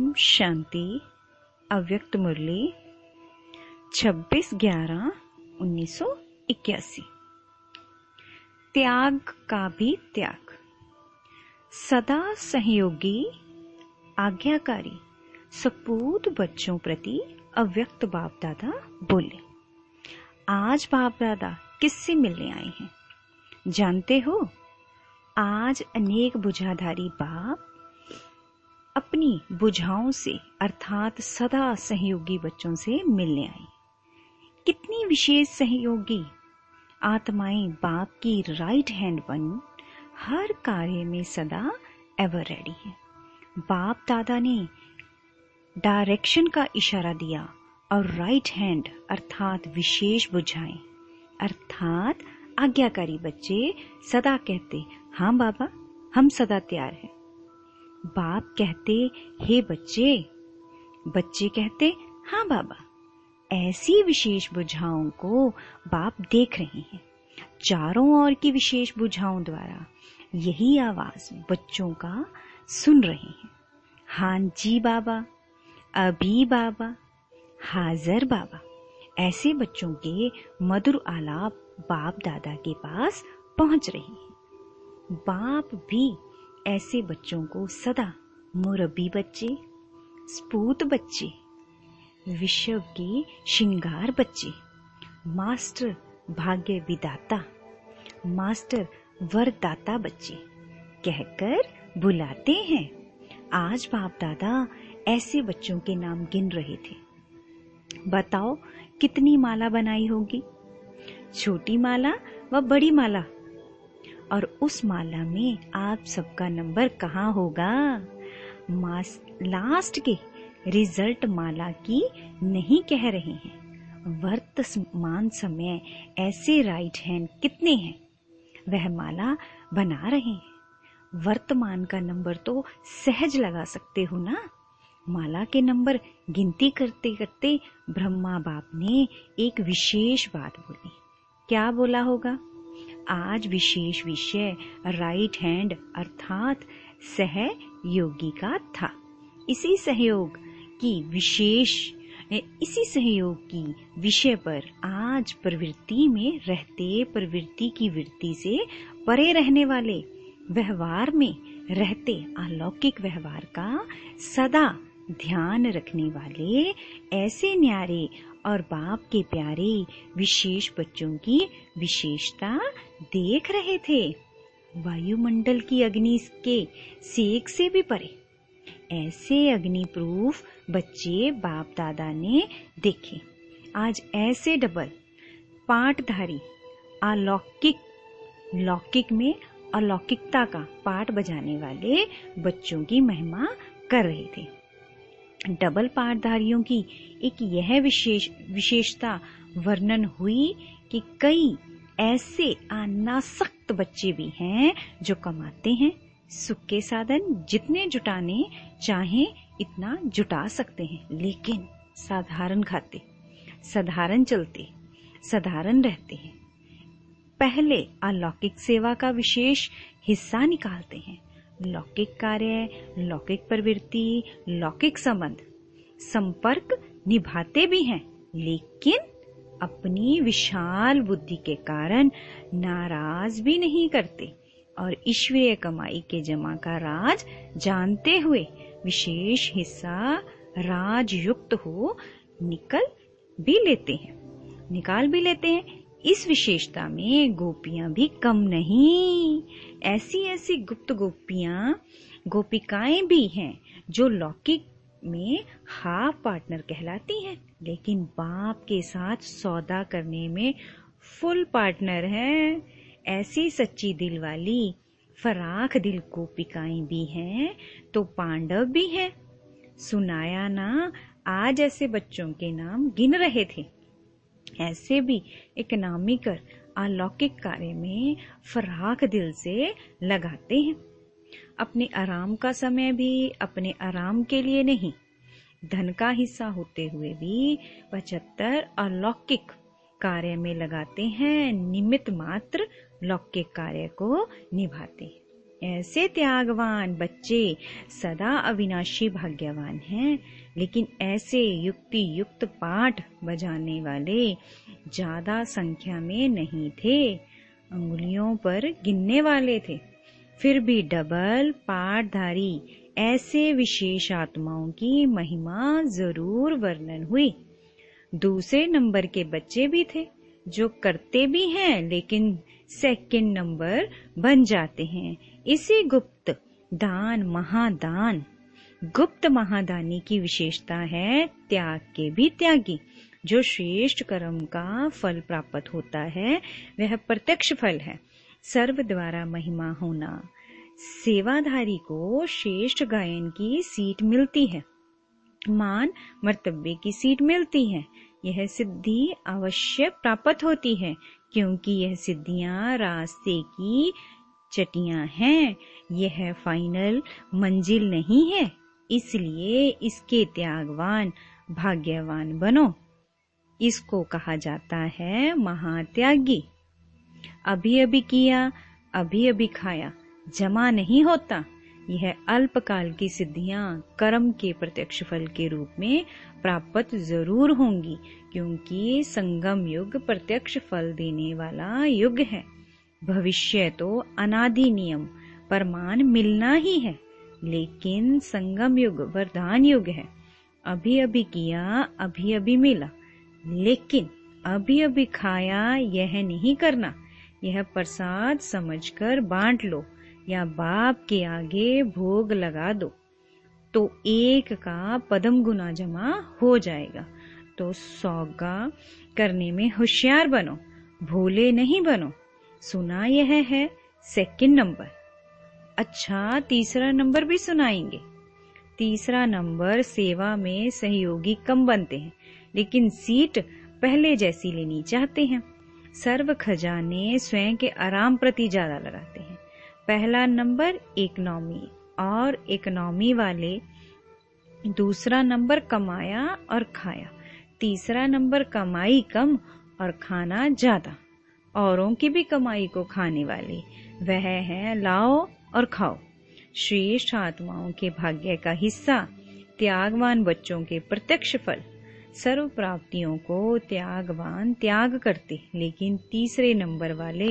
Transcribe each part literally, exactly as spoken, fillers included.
ओम शांति। अव्यक्त मुरली छब्बीस ग्यारह उन्नीस सौ इक्यासी। त्याग का भी त्याग। सदा सहयोगी आज्ञाकारी सपूत बच्चों प्रति अव्यक्त बाप दादा बोले। आज बाप दादा किससे मिलने आए हैं जानते हो? आज अनेक बुझाधारी बाप अपनी बुझाओं से अर्थात सदा सहयोगी बच्चों से मिलने आई। कितनी विशेष सहयोगी आत्माएं बाप की राइट हैंड बन हर कार्य में सदा एवर रेडी है। बाप दादा ने डायरेक्शन का इशारा दिया और राइट हैंड अर्थात विशेष बुझाएं अर्थात आज्ञाकारी बच्चे सदा कहते, हाँ बाबा हम सदा तैयार हैं। बाप कहते, हे बच्चे, बच्चे कहते, हाँ बाबा। ऐसी विशेष बुझाओं को बाप देख रहे हैं। चारों ओर की विशेष बुझाओं द्वारा यही आवाज बच्चों का सुन रहे हैं। हाँ जी बाबा, अभी बाबा, हाजिर बाबा। ऐसे बच्चों के मधुर आलाप बाप दादा के पास पहुंच रहे हैं। बाप भी ऐसे बच्चों को सदा मुरब्बी बच्चे, स्पूत बच्चे, विश्व के श्रृंगार बच्चे, मास्टर भाग्य विदाता, मास्टर वरदाता बच्चे कहकर बुलाते हैं। आज बाप दादा ऐसे बच्चों के नाम गिन रहे थे। बताओ कितनी माला बनाई होगी? छोटी माला व बड़ी माला। और उस माला में आप सबका नंबर कहाँ होगा? मास लास्ट के रिजल्ट माला की नहीं कह रहे हैं। वर्तमान समय ऐसे राइट हैंड कितने हैं वह माला बना रहे हैं। वर्तमान का नंबर तो सहज लगा सकते हो ना। माला के नंबर गिनती करते करते ब्रह्मा बाप ने एक विशेष बात बोली। क्या बोला होगा? आज विशेष विषय राइट हैंड अर्थात सहयोगी का था। इसी सहयोग की विशेष इसी सहयोग की विषय पर आज प्रवृत्ति में रहते, प्रवृत्ति की वृत्ति से परे रहने वाले, व्यवहार में रहते अलौकिक व्यवहार का सदा ध्यान रखने वाले ऐसे न्यारे और बाप के प्यारे विशेष बच्चों की विशेषता देख रहे थे। वायुमंडल की अग्नि के सेक से भी परे ऐसे अग्नि प्रूफ बच्चे बाप दादा ने देखे। आज ऐसे डबल पाठधारी अलौकिक लौकिक में अलौकिकता का पाठ बजाने वाले बच्चों की महिमा कर रहे थे। डबल पाठधारियों की एक यह विशेष विशेषता वर्णन हुई कि कई ऐसे अनासक्त बच्चे भी हैं जो कमाते हैं। सुख के साधन जितने जुटाने चाहें इतना जुटा सकते हैं, लेकिन साधारण खाते, साधारण चलते, साधारण रहते हैं। पहले अलौकिक सेवा का विशेष हिस्सा निकालते हैं। लौकिक कार्य, लौकिक प्रवृत्ति, लौकिक संबंध, संपर्क निभाते भी हैं, लेकिन अपनी विशाल बुद्धि के कारण नाराज भी नहीं करते और ईश्वरीय कमाई के जमा का राज जानते हुए विशेष हिस्सा राजयुक्त हो निकल भी लेते हैं निकाल भी लेते हैं। इस विशेषता में गोपियां भी कम नहीं। ऐसी ऐसी गुप्त गोपियां गोपिकाएं भी हैं जो लौकिक में हाफ पार्टनर कहलाती हैं, लेकिन बाप के साथ सौदा करने में फुल पार्टनर हैं। ऐसी सच्ची दिल वाली फराख दिल गोपिकाएं भी हैं तो पांडव भी हैं। सुनाया ना, आज ऐसे बच्चों के नाम गिन रहे थे। ऐसे भी इकनामी कर अलौकिक कार्य में फराख दिल से लगाते हैं। अपने आराम का समय भी अपने आराम के लिए नहीं, धन का हिस्सा होते हुए भी पचहत्तर अलौकिक कार्य में लगाते हैं। निमित्त मात्र लौकिक कार्य को निभाते हैं। ऐसे त्यागवान बच्चे सदा अविनाशी भाग्यवान हैं, लेकिन ऐसे युक्ति युक्त पाठ बजाने वाले ज्यादा संख्या में नहीं थे, अंगुलियों पर गिनने वाले थे। फिर भी डबल पाठधारी ऐसे विशेष आत्माओं की महिमा जरूर वर्णन हुई। दूसरे नंबर के बच्चे भी थे जो करते भी हैं लेकिन सेकंड नंबर बन जाते हैं। इसी गुप्त दान महादान, गुप्त महादानी की विशेषता है त्याग के भी त्यागी। जो श्रेष्ठ कर्म का फल प्राप्त होता है वह प्रत्यक्ष फल है। सर्व द्वारा महिमा होना, सेवाधारी को श्रेष्ठ गायन की सीट मिलती है, मान मर्तबे की सीट मिलती है। यह सिद्धि अवश्य प्राप्त होती है, क्योंकि यह सिद्धियां रास्ते की चटियां हैं, यह फाइनल मंजिल नहीं है। इसलिए इसके त्यागवान भाग्यवान बनो। इसको कहा जाता है महात्यागी। अभी अभी किया, अभी अभी खाया, जमा नहीं होता। यह अल्पकाल की सिद्धियां कर्म के प्रत्यक्ष फल के रूप में प्राप्त जरूर होंगी, क्योंकि संगम युग प्रत्यक्ष फल देने वाला युग है। भविष्य तो अनादि नियम प्रमाण मिलना ही है, लेकिन संगम युग वरदान युग है। अभी अभी किया, अभी अभी मिला, लेकिन अभी अभी खाया यह नहीं करना। यह प्रसाद समझकर बांट लो या बाप के आगे भोग लगा दो, तो एक का पदम गुना जमा हो जाएगा। तो सौगा करने में होशियार बनो, भोले नहीं बनो। सुना यह है सेकंड नंबर। अच्छा, तीसरा नंबर भी सुनाएंगे। तीसरा नंबर सेवा में सहयोगी कम बनते हैं, लेकिन सीट पहले जैसी लेनी चाहते हैं। सर्व खजाने स्वयं के आराम प्रति ज्यादा लगाते हैं। पहला नंबर इकोनॉमी और इकोनॉमी वाले, दूसरा नंबर कमाया और खाया, तीसरा नंबर कमाई कम और खाना ज्यादा। औरों की भी कमाई को खाने वाले वह है लाओ और खाओ। श्रेष्ठ आत्माओं के भाग्य का हिस्सा त्यागवान बच्चों के प्रत्यक्ष फल। सर्व प्राप्तियों को त्यागवान त्याग करते, लेकिन तीसरे नंबर वाले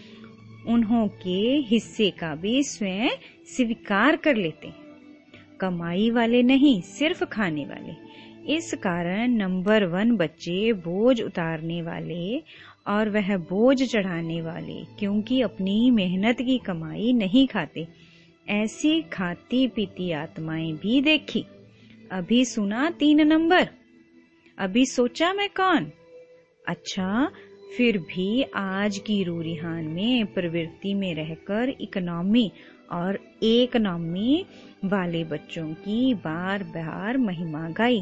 उन्हों के हिस्से का भी स्वयं स्वीकार कर लेते हैं। कमाई वाले नहीं, सिर्फ खाने वाले। इस कारण नंबर वन बच्चे बोझ उतारने वाले और वह बोझ चढ़ाने वाले, क्योंकि अपनी मेहनत की कमाई नहीं खाते। ऐसी खाती पीती आत्माएं भी देखी। अभी सुना तीन नंबर, अभी सोचा मैं कौन। अच्छा, फिर भी आज की रूरिहान में प्रवृत्ति में रहकर इकोनॉमी और इकोनॉमी वाले बच्चों की बार बार महिमा गाई।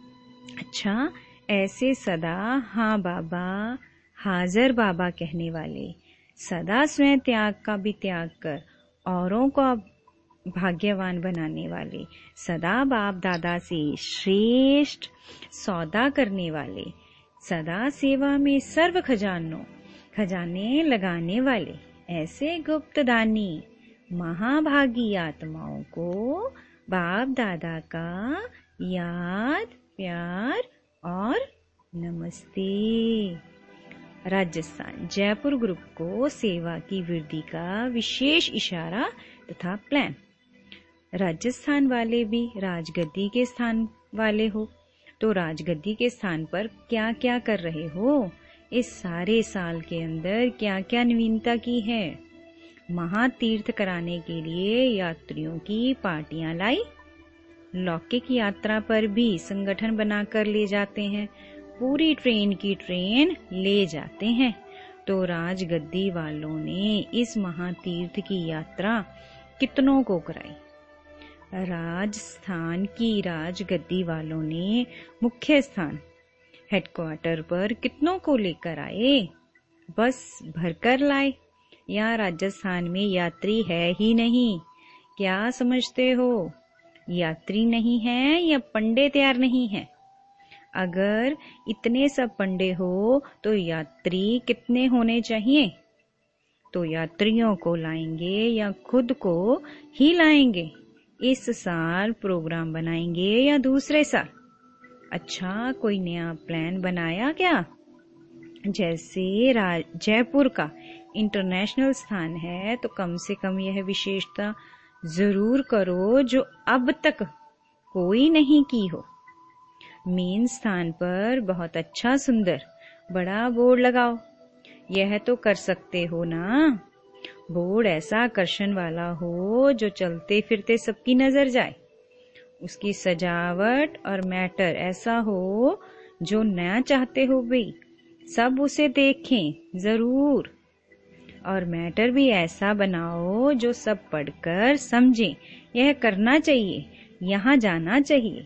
अच्छा, ऐसे सदा हाँ बाबा, हाजर बाबा कहने वाले, सदा स्वयं त्याग का भी त्याग कर औरों को भाग्यवान बनाने वाले, सदा बाप दादा से श्रेष्ठ सौदा करने वाले, सदा सेवा में सर्व खजानों खजाने लगाने वाले, ऐसे गुप्त दानी महाभागी आत्माओं को बाप दादा का याद, प्यार और नमस्ते। राजस्थान जयपुर ग्रुप को सेवा की वृद्धि का विशेष इशारा तथा प्लान। राजस्थान वाले भी राजगद्दी के स्थान वाले हो, तो राजगद्दी के स्थान पर क्या क्या कर रहे हो? इस सारे साल के अंदर क्या क्या नवीनता की है? महातीर्थ कराने के लिए यात्रियों की पार्टियां लाई। लौकिक यात्रा पर भी संगठन बनाकर ले जाते हैं, पूरी ट्रेन की ट्रेन ले जाते हैं। तो राजगद्दी वालों ने इस महातीर्थ की यात्रा कितनों को कराई। राजस्थान की राजगद्दी वालों ने मुख्य स्थान हेडक्वार्टर पर कितनों को लेकर आए? बस भरकर लाए, या राजस्थान में यात्री है ही नहीं? क्या समझते हो? यात्री नहीं है या पंडे तैयार नहीं है? अगर इतने सब पंडे हो तो यात्री कितने होने चाहिए? तो यात्रियों को लाएंगे या खुद को ही लाएंगे? इस साल प्रोग्राम बनाएंगे या दूसरे साल? अच्छा, कोई नया प्लान बनाया क्या? जैसे जयपुर का इंटरनेशनल स्थान है तो कम से कम यह विशेषता जरूर करो जो अब तक कोई नहीं की हो। मेन स्थान पर बहुत अच्छा सुंदर बड़ा बोर्ड लगाओ। यह तो कर सकते हो ना? बोर्ड ऐसा आकर्षण वाला हो जो चलते फिरते सबकी नजर जाए। उसकी सजावट और मैटर ऐसा हो जो नया चाहते हो भाई सब उसे देखें जरूर। और मैटर भी ऐसा बनाओ जो सब पढ़कर समझें, यह करना चाहिए, यहाँ जाना चाहिए।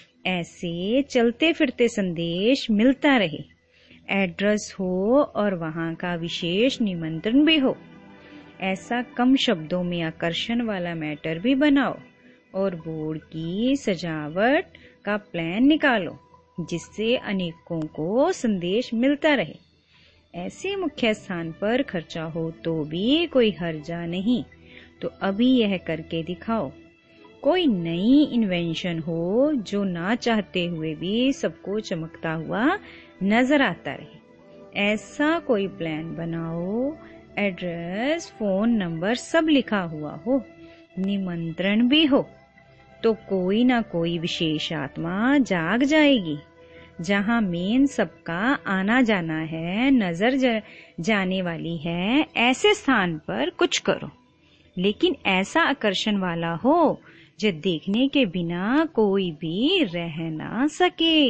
ऐसे चलते फिरते संदेश मिलता रहे। एड्रेस हो और वहाँ का विशेष निमंत्रण भी हो। ऐसा कम शब्दों में आकर्षण वाला मैटर भी बनाओ और बोर्ड की सजावट का प्लान निकालो जिससे अनेकों को संदेश मिलता रहे। ऐसे मुख्य स्थान पर खर्चा हो तो भी कोई हर्जा नहीं, तो अभी यह करके दिखाओ। कोई नई इन्वेंशन हो जो ना चाहते हुए भी सबको चमकता हुआ नजर आता रहे। ऐसा कोई प्लान बनाओ, एड्रेस, फोन नंबर सब लिखा हुआ हो, निमंत्रण भी हो, तो कोई ना कोई विशेष आत्मा जाग जाएगी। जहाँ मेन सबका आना जाना है, नजर जाने वाली है, ऐसे स्थान पर कुछ करो, लेकिन ऐसा आकर्षण वाला हो जो देखने के बिना कोई भी रह ना सके।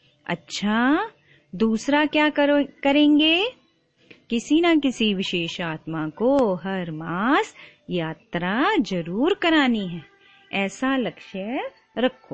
अच्छा, दूसरा क्या करो करेंगे? किसी न किसी विशेष आत्मा को हर मास यात्रा जरूर करानी है, ऐसा लक्ष्य रखो।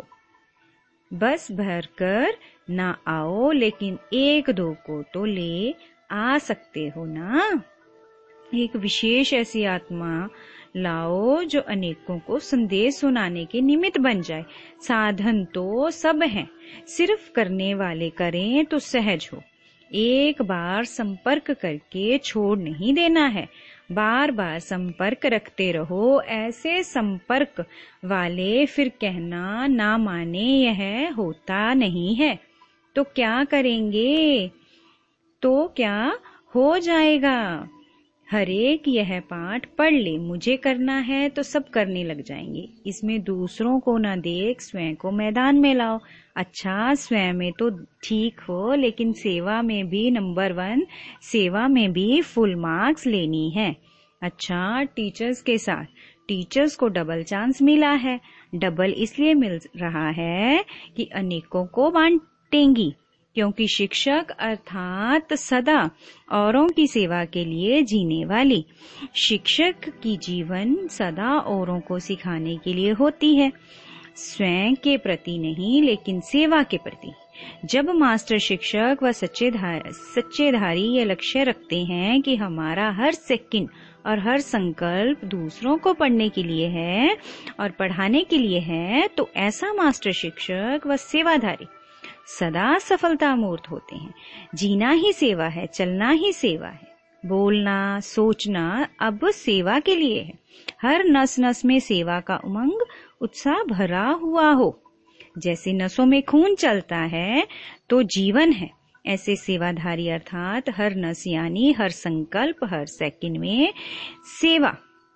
बस भरकर ना आओ, लेकिन एक दो को तो ले आ सकते हो ना। एक विशेष ऐसी आत्मा लाओ जो अनेकों को संदेश सुनाने के निमित्त बन जाए। साधन तो सब हैं, सिर्फ करने वाले करें तो सहज हो। एक बार संपर्क करके छोड़ नहीं देना है, बार बार संपर्क रखते रहो। ऐसे संपर्क वाले फिर कहना ना माने यह होता नहीं है। तो क्या करेंगे? तो क्या हो जाएगा? हरेक यह पाठ पढ़ ले, मुझे करना है तो सब करने लग जाएंगे। इसमें दूसरों को ना देख स्वयं को मैदान में लाओ। अच्छा, स्वयं में तो ठीक हो, लेकिन सेवा में भी नंबर वन, सेवा में भी फुल मार्क्स लेनी है। अच्छा, टीचर्स के साथ टीचर्स को डबल चांस मिला है। डबल इसलिए मिल रहा है कि अनेकों को बांटेंगी, क्योंकि शिक्षक अर्थात सदा औरों की सेवा के लिए जीने वाली। शिक्षक की जीवन सदा औरों को सिखाने के लिए होती है, स्वयं के प्रति नहीं, लेकिन सेवा के प्रति। जब मास्टर शिक्षक व सच्चे धार, सच्चे धारी ये लक्ष्य रखते हैं कि हमारा हर सेकंड और हर संकल्प दूसरों को पढ़ने के लिए है और पढ़ाने के लिए है, तो ऐसा मास्टर शिक्षक व सेवाधारी सदा सफलता मूर्त होते हैं। जीना ही सेवा है, चलना ही सेवा है, बोलना सोचना अब सेवा के लिए है। हर नस नस में सेवा का उमंग उत्साह भरा हुआ हो। जैसे नसों में खून चलता है तो जीवन है, ऐसे सेवाधारी अर्थात हर नस यानी हर संकल्प, हर सेकंड में सेवा,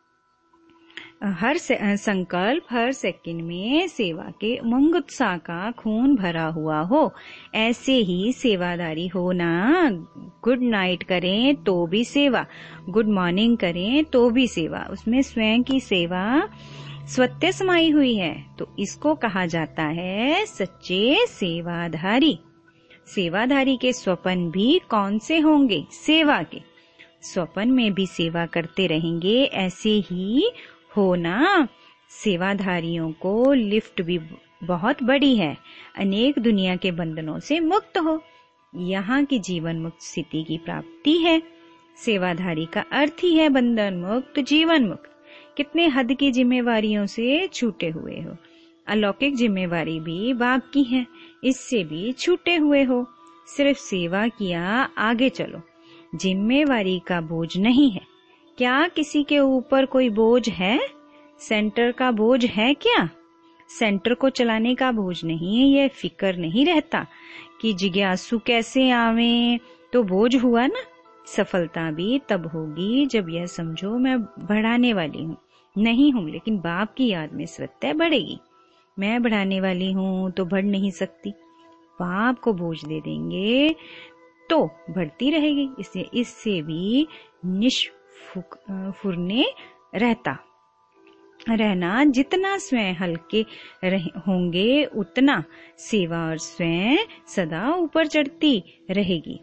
हर संकल्प हर सेकंड में सेवा के उमंग उत्साह का खून भरा हुआ हो। ऐसे ही सेवादारी होना। गुड नाइट करें तो भी सेवा, गुड मॉर्निंग करें तो भी सेवा, उसमें स्वयं की सेवा स्वत्य समाई हुई है, तो इसको कहा जाता है सच्चे सेवाधारी। सेवाधारी के स्वप्न भी कौन से होंगे? सेवा के। स्वप्न में भी सेवा करते रहेंगे, ऐसे ही हो ना। सेवाधारियों को लिफ्ट भी बहुत बड़ी है, अनेक दुनिया के बंधनों से मुक्त हो, यहाँ की जीवन मुक्त स्थिति की प्राप्ति है। सेवाधारी का अर्थ ही है बंधन मुक्त, जीवन मुक्त। कितने हद की जिम्मेवारियों से छूटे हुए हो, अलौकिक जिम्मेवारी भी बाकी है, इससे भी छूटे हुए हो। सिर्फ सेवा किया, आगे चलो, जिम्मेवारी का बोझ नहीं है। क्या किसी के ऊपर कोई बोझ है? सेंटर का बोझ है क्या? सेंटर को चलाने का बोझ नहीं है। यह फिक्र नहीं रहता कि जिज्ञासु कैसे आवे, तो बोझ हुआ ना। सफलता भी तब होगी जब यह समझो मैं बढ़ाने वाली हूँ नहीं हूँ, लेकिन बाप की याद में स्वतः बढ़ेगी। मैं बढ़ाने वाली हूँ तो बढ़ नहीं सकती। बाप को बोझ दे देंगे तो बढ़ती रहेगी। इसलिए इससे भी निष्फुरने रहता रहना। जितना स्वयं हल्के होंगे उतना सेवा और स्वयं सदा ऊपर चढ़ती रहेगी,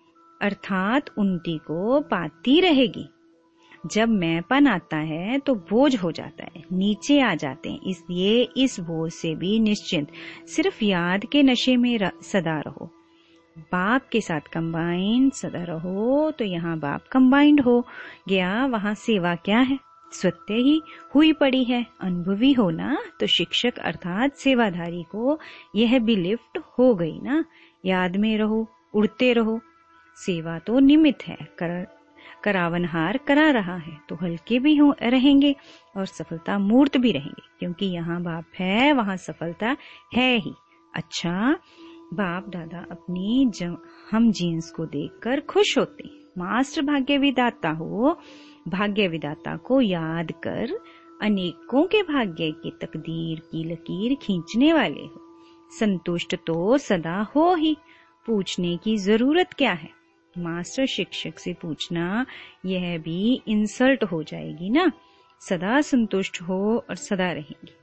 अर्थात उन्नति को पाती रहेगी। जब मैंपन आता है तो बोझ हो जाता है, नीचे आ जाते हैं। इसलिए इस बोझ से भी निश्चिंत सिर्फ याद के नशे में सदा रहो। बाप के साथ कंबाइंड सदा रहो, तो यहाँ बाप कंबाइंड हो गया, वहाँ सेवा क्या है? स्वतः ही हुई पड़ी है। अनुभवी हो ना, तो शिक्षक अर्थात सेवाधारी को यह भी लिफ्ट हो गई ना। याद में रहो, उड़ते रहो। सेवा तो निमित्त है, कर करावनहार करा रहा है, तो हल्के भी हो रहेंगे और सफलता मूर्त भी रहेंगे, क्योंकि यहाँ बाप है, वहाँ सफलता है ही। अच्छा, बाप दादा अपनी हम जीन्स को देखकर खुश होते हैं। मास्टर भाग्य विदाता हो, भाग्य विदाता को याद कर अनेकों के भाग्य की तकदीर की लकीर खींचने वाले हो। संतुष्ट तो सदा हो ही, पूछने की जरूरत क्या है? मास्टर शिक्षक से पूछना यह भी इंसल्ट हो जाएगी ना। सदा संतुष्ट हो और सदा रहेंगी।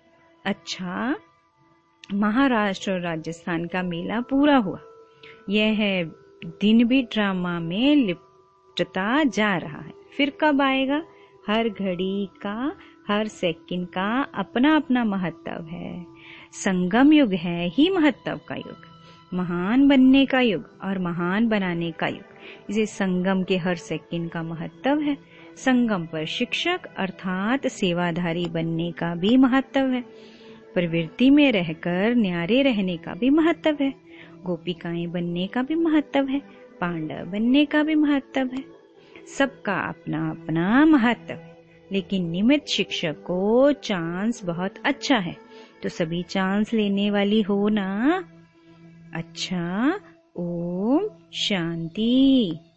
अच्छा, महाराष्ट्र और राजस्थान का मेला पूरा हुआ। यह दिन भी ड्रामा में लिपटता जा रहा है। फिर कब आएगा? हर घड़ी का, हर सेकंड का अपना अपना महत्व है। संगम युग है ही महत्व का युग, महान बनने का युग और महान बनाने का युग। इसे संगम के हर सेकंड का महत्व है। संगम पर शिक्षक अर्थात सेवाधारी बनने का भी महत्व है। प्रवृत्ति में रहकर न्यारे रहने का भी महत्व है। गोपिकाएं बनने का भी महत्व है। पांडव बनने का भी महत्व है। सबका अपना अपना महत्व है, लेकिन निमित्त शिक्षक को चांस बहुत अच्छा है, तो सभी चांस लेने वाली हो ना। अच्छा, ओम शांति।